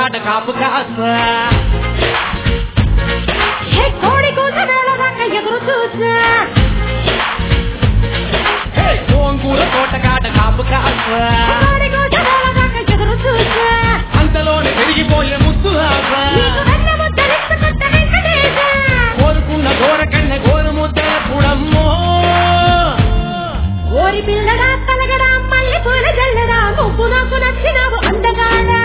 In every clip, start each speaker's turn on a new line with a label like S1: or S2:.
S1: తోటకాడ కాపు కాసా
S2: కోడి కూత వేళదాకా ఎదురు చూసా
S1: గోంగూర తోటకాడ కాపు కాసా
S2: కోడి కూత వేళదాకా ఎదురు చూసా
S1: అంతలోనే పెరిగిపోయే ముద్దు ఆసా కోరుకున్న గోరకన్న గోరు ముద్ద చూడమ్మో
S2: ఓరి పిల్లడా పలగడా మళ్ళీ పూల జల్లడా ముగ్గు నాకు నచ్చినావు అందగాడా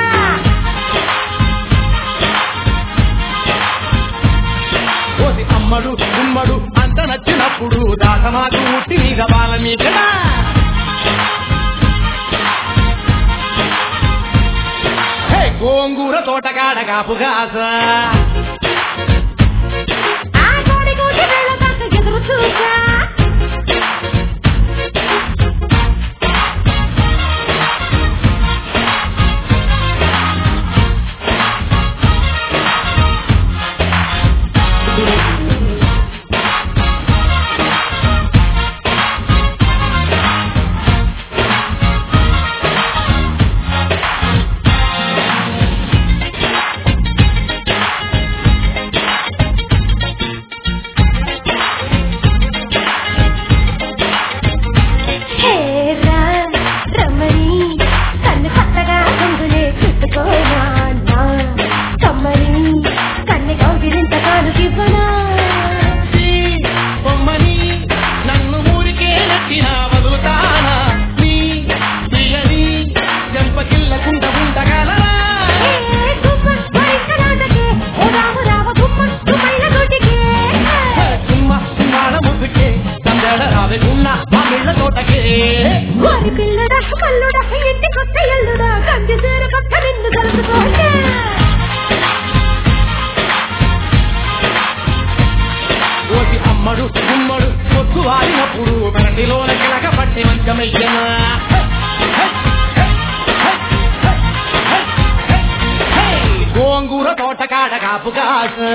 S1: ఓసి అమ్మడు గుమ్మడు అంత నచ్చినప్పుడు దాసమాకు ఉట్టి మీద బాల మీదడా గోంగూర తోటకాడ కాపు కాసా
S2: ఆ కోడి కూత వేళదాకా ఎదురు చూసా
S1: ఓసి అమ్మడు గుమ్మడు పొద్దు వాడినప్పుడు మరండిలోన కిలక పట్టి మంచమయ్యమా గోంగూర తోటకాడ కాపు Kasa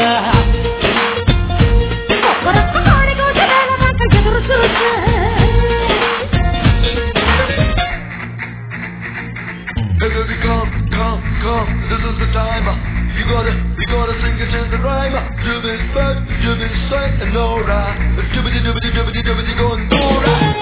S3: This is the time. You gotta sing it in the rhyme. Do this back, do this side, and no right. Doobity going no right.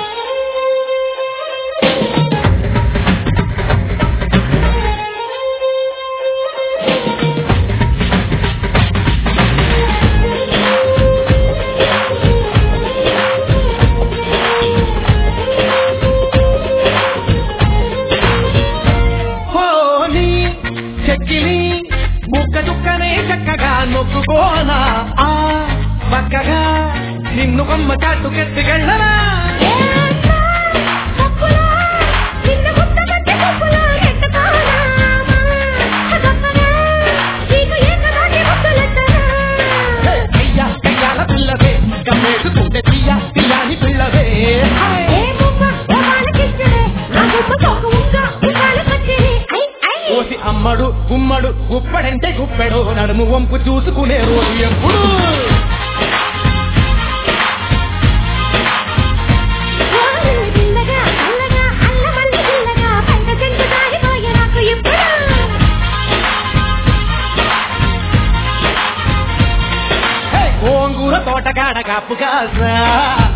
S1: నొక్కుకోనా ఆ పక్కగా నిన్ను కొమ్మ చాటుకెత్తికెళ్ళనా కయ్యాల పిల్లవే కమ్మేసుకుంటే తీయాని పిల్లవే ఓసి అమ్మడు గుమ్మడు గుప్పడంటే గుప్పెడు నడుము వంపు చూసుకునే రోజు ఎప్పుడు గోంగూర తోటకాడ కాపు కాసా